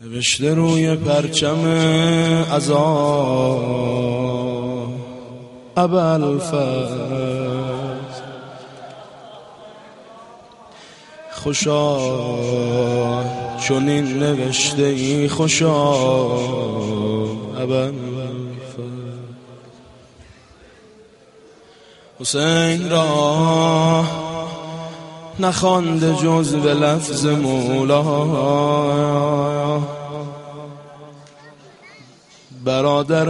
نوشته روی پرچم عزا ابوالفضل خوشا چنین نوشته ای خوشا ابوالفضل حسین را نخوانده جز به لفظ مولا برادر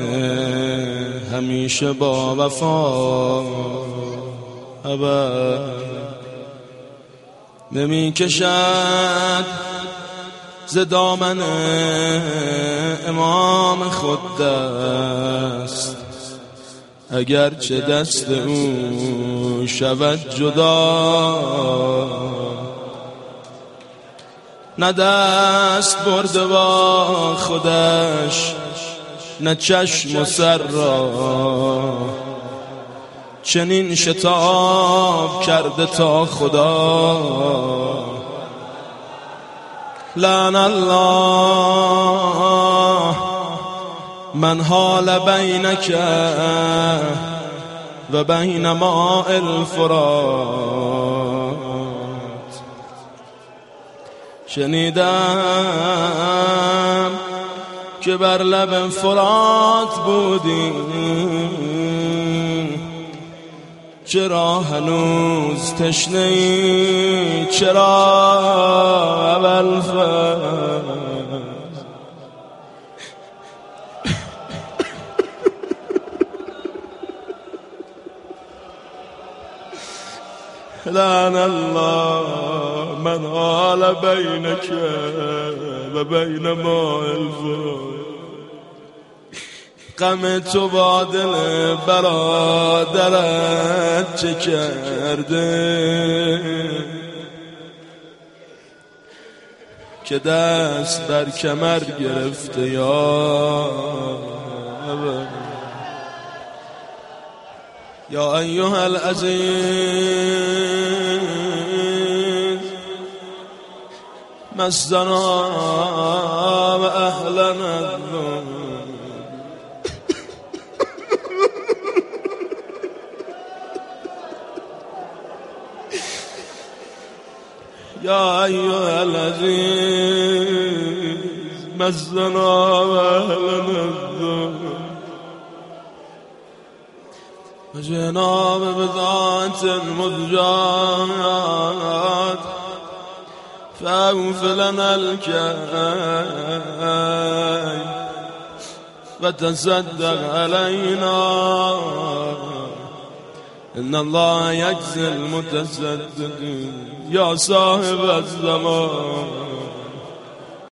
همیشه با وفا نمی کشد ز دامن امام خود دست اگرچه دست او شود جدا نه دست برده با خودش نه چشم و سر را چنین شتاب کرده تا خدا لعن الله من حال بینک و بین ماء الفرات شنیدم که بر لب فرات بودی چرا هنوز تشنه‌ای چرا ابوالفضل لعن الله من حال بینک و بین ماء الفرات غم تو با دل برادرت چه کرده که دست بر کمر گرفته یا ایها العزیز مسنا و اهلنا الذنوب یا ایها العزیز مسنا و اهلنا الذنوب و جناب بذات المضجات فاغفر لنا الكي وتصدق علينا ان الله يجزي المتصدقين یا صاحب الزمان